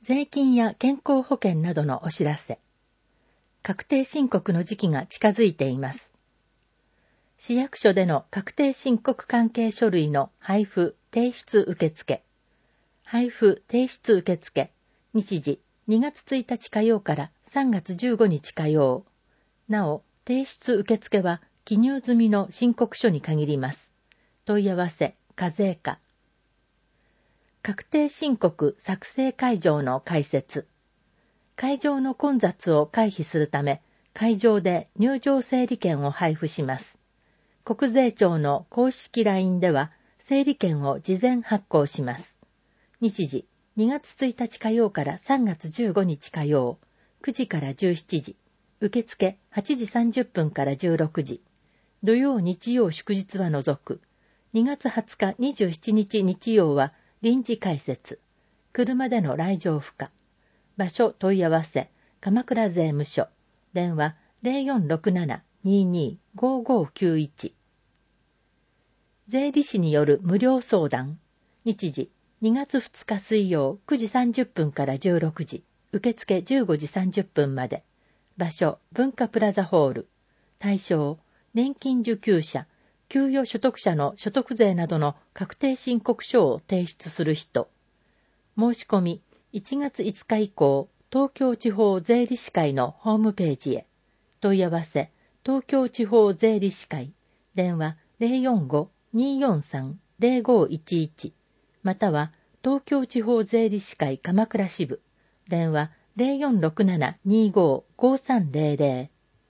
税金や健康保険などのお知らせ。確定申告の時期が近づいています。市役所での確定申告関係書類の配布・提出受付。配布・提出受付。日時2月1日火曜から3月15日火曜。なお、提出受付は記入済みの申告書に限ります。問い合わせ、課税課。確定申告作成会場の開設。会場の混雑を回避するため、会場で入場整理券を配布します。国税庁の公式 LINE では、整理券を事前発行します。日時、2月1日火曜から3月15日火曜、9時から17時、受付8時30分から16時、土曜日曜祝日は除く、2月20日27日日曜は臨時開設、車での来場不可、場所問い合わせ、鎌倉税務署、電話 0467-225591。税理士による無料相談、日時2月2日水曜9時30分から16時、受付15時30分まで、場所文化プラザホール、対象年金受給者、給与所得者の所得税などの確定申告書を提出する人、申し込み1月5日以降、東京地方税理士会のホームページへ。問い合わせ、東京地方税理士会、電話 045-243-0511、または東京地方税理士会鎌倉支部、電話 0467-25-5300。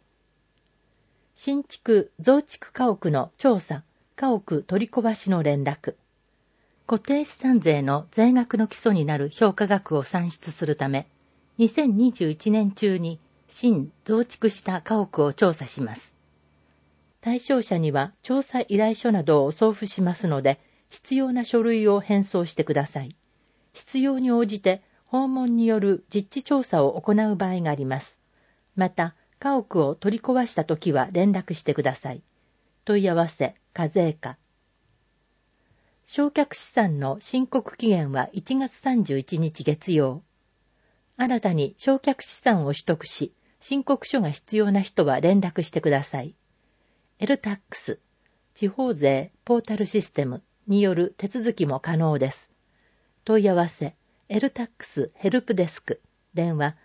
新築増築家屋の調査、家屋取り壊しの連絡。固定資産税の税額の基礎になる評価額を算出するため、2021年中に新増築した家屋を調査します。対象者には調査依頼書などを送付しますので、必要な書類を返送してください。必要に応じて訪問による実地調査を行う場合があります。また、家屋を取り壊したときは連絡してください。問い合わせ、課税課。償却資産の申告期限は1月31日月曜。新たに償却資産を取得し、申告書が必要な人は連絡してください。LTAX、地方税ポータルシステムによる手続きも可能です。問い合わせ、LTAX ヘルプデスク、電話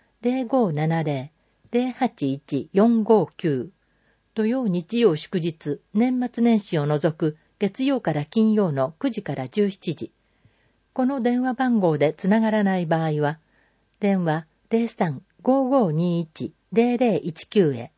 0570-081-459、土曜日曜祝日、年末年始を除く月曜から金曜の9時から17時。この電話番号でつながらない場合は、電話 03-5521-0019 へ。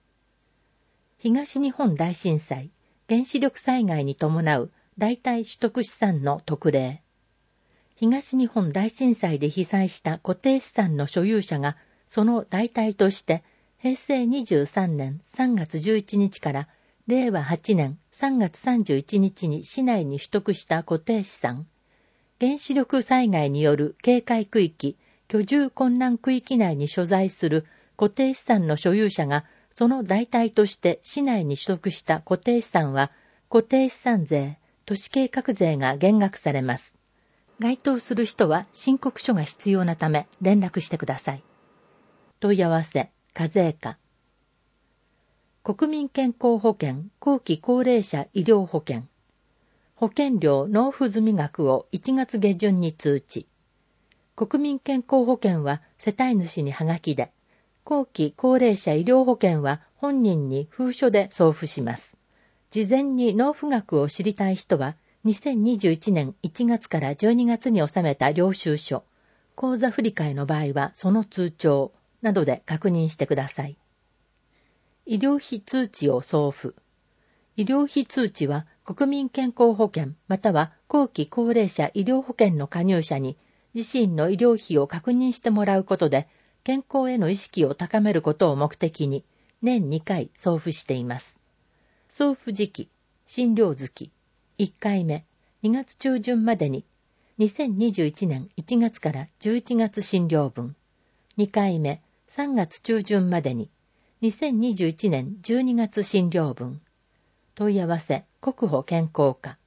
東日本大震災、原子力災害に伴う代替取得資産の特例。東日本大震災で被災した固定資産の所有者が、その代替として、平成23年3月11日から令和8年3月31日に市内に取得した固定資産、原子力災害による警戒区域、居住困難区域内に所在する固定資産の所有者が、その代替として市内に取得した固定資産は、固定資産税、都市計画税が減額されます。該当する人は申告書が必要なため連絡してください。問い合わせ、課税課。国民健康保険後期高齢者医療保険。保険料納付済み額を1月下旬に通知。国民健康保険は世帯主にはがきで、後期高齢者医療保険は本人に封書で送付します。事前に納付額を知りたい人は、2021年1月から12月に納めた領収書、口座振替の場合はその通帳などで確認してください。医療費通知を送付。医療費通知は国民健康保険または後期高齢者医療保険の加入者に自身の医療費を確認してもらうことで健康への意識を高めることを目的に年2回送付しています。送付時期、診療月、1回目、2月中旬までに、2021年1月から11月診療分、2回目、3月中旬までに、2021年12月診療分、問い合わせ、国保健康課。